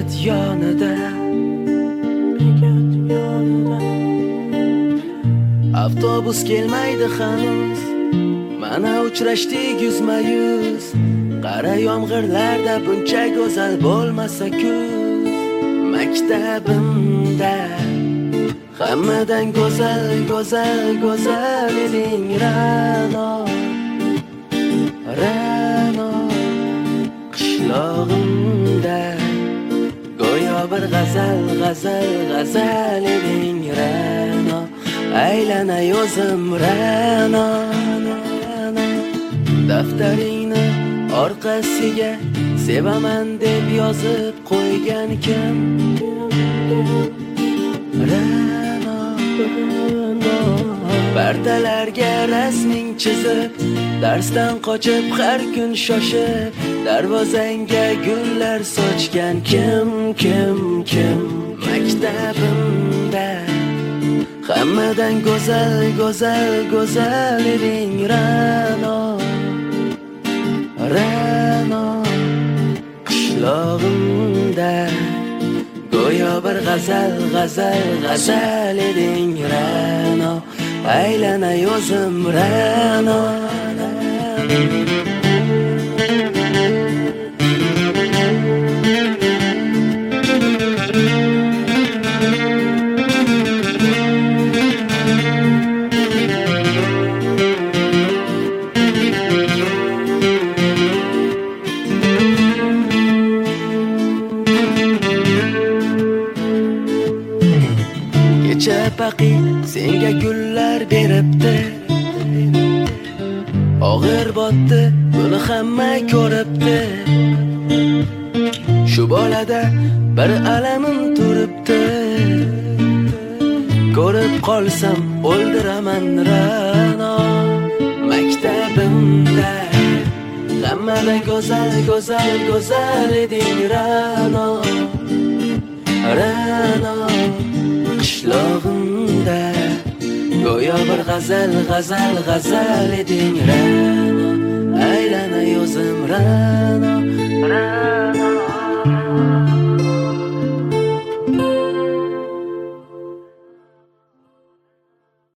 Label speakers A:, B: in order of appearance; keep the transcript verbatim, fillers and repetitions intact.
A: bekat yonida, bekat yonida. Avtobus kelmaydi hanuz, mana uchrashdik yuzma yuz. Qara yomg'irlarda buncha go'zal bo'lmasa kuz. Maktabimda hammadan go'zal, go'zal, go'zal eding Ra'no, Ra'no. Qishlog'imda go'yo bir g'azal, g'azal, g'azal eding Ra'no. Aylanay o'zim Ra'no, daftaringni orqasiga sevaman deb yozib qo'ygan kim? Ra'no, partalarga rasming chizib, darsdan qochib har kun shoshib, darvozangga gullar sochgan kim, kim, kim? Maktabimda hammadan go'zal, go'zal, go'zal eding Ra'no, Ra'no. Qishlog'imda go'yo bir g'azal, g'azal, g'azal eding Ra'no. Aylanay o'zim Ra'no. Paqi senga gullar beribdi, og'ir botdi, buni hamma ko'ribdi. Shu bolada bir alamim turibdi, ko'rib qolsam o'ldiraman Ra'no. Maktabimda hammadan go'zal, go'zal, go'zal eding Ra'no, Ra'no. Qishlog'imda go'yo bir g'azal, g'azal, g'azal eding Ra'no. Aylanay o'zim Ra'no, Ra'no.